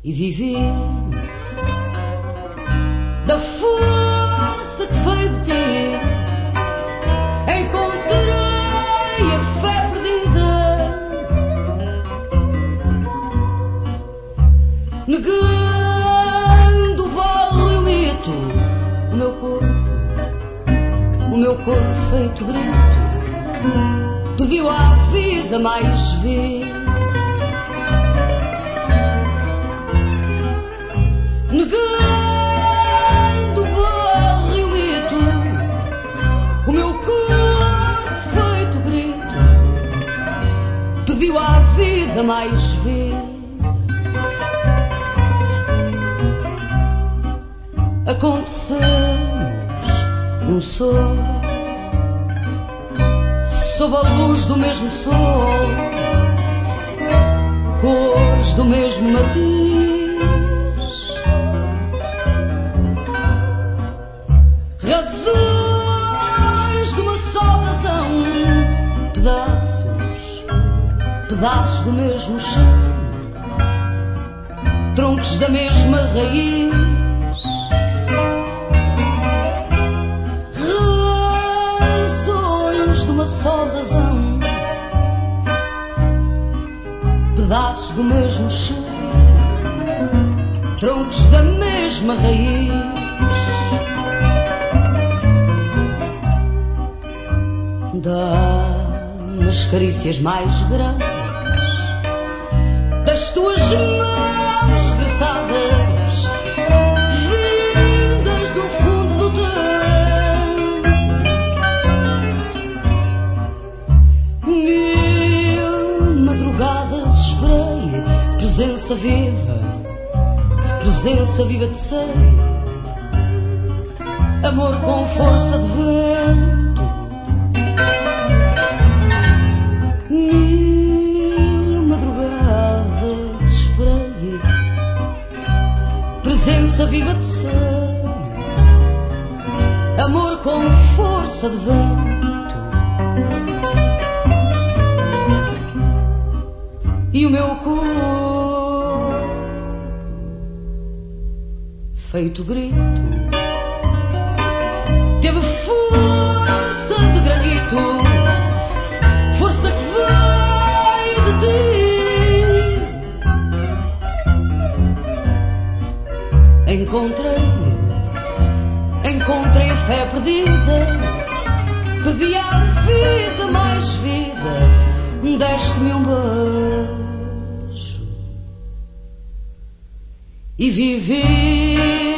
e vivi da força que veio de ti. Encontrei a fé perdida, negando o barro e o mito. O meu corpo feito grito pediu à vida mais vezes. Negando o barro e o mito, o meu corpo feito grito pediu à vida mais vezes. Acontecemos um sol sob a luz do mesmo sol, cores do mesmo matiz, razões de uma só razão, pedaços do mesmo chão, troncos da mesma raiz. Só razão, pedaços do mesmo chão, troncos da mesma raiz. Dá-me as carícias mais graves das tuas mãos regressadas, vindas do fundo do teu. Presença viva de sei, amor com força de vento. Mil madrugadas esperei, presença viva de sei, amor com força de vento. E o meu corpo feito grito teve força de granito, força que veio de ti. Encontrei a fé perdida, pedi à vida mais vida, deste-me um beijo e vivi